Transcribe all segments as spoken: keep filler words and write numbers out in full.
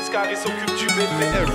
Oscar il s'occupe du B P M.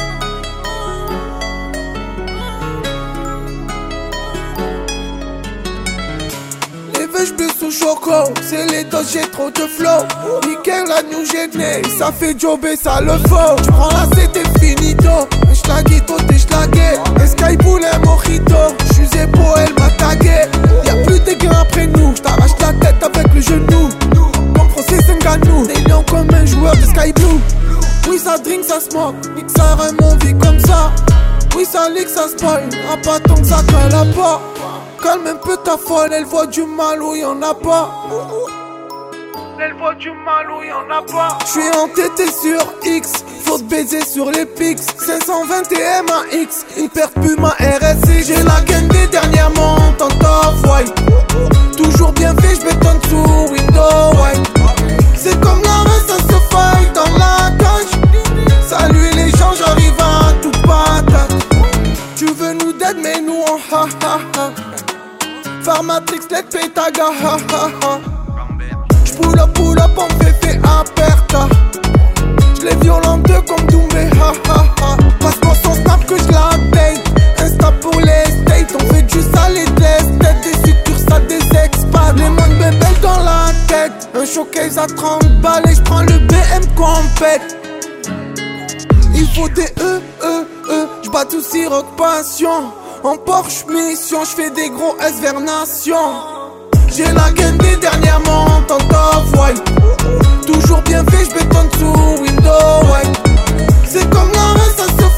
Les vaches bleues sous choco, c'est les doses, j'ai trop de flow. Nickel la new gêné, ça fait jobber, ça le faut. J'prends la c'était finito, j'lagué toi t'es j'lagué. Sky poulet mojito, j'suis zépo, elle m'a tagué. Y'a plus de gains après nous, j't'arrache la tête avec le genou. Mon français c'est Nganou, des lions comme un joueur de Sky Blue. Oui ça drink, ça smoke, nique ça rime, on vit comme ça. Oui ça lick, ça spoil, à pas tant que ça cala pas. Calme un peu ta folle, elle voit du mal où y'en a pas. Elle voit du mal où y'en a pas. J'suis entêté sur X, faut te baiser sur les pics. cinq cent vingt et M A X, une perte plus ma R S I. J'ai la gaine des dernièrement en top white. Toujours bien fait, j'bétonne sous window white. C'est comme la race, ça se fight dans la cage. Salut les gens, j'arrive à toute patate. Tu veux nous dead mais nous on ha ha ha. Farmatrix, let pétaga, ha ha ha. J'pull up, pull up, on fait fait aperta. J'les violente comme Doumbé, ha ha ha. Passe-moi son snap que j'la date. Insta pour les states, on fait du sale et de l'esthète. Des sutures, ça des expats. Les mondes bébelles dans la tête. Un showcase à trente balles et j'prends le B M compète. Il faut des E, E, E. J'bats tout si rock passion. En Porsche mission, j'fais des gros S vers nation. J'ai la gaine des dernièrement en top white. Toujours bien fait, j'bétonne sous window white. C'est comme la race, ça se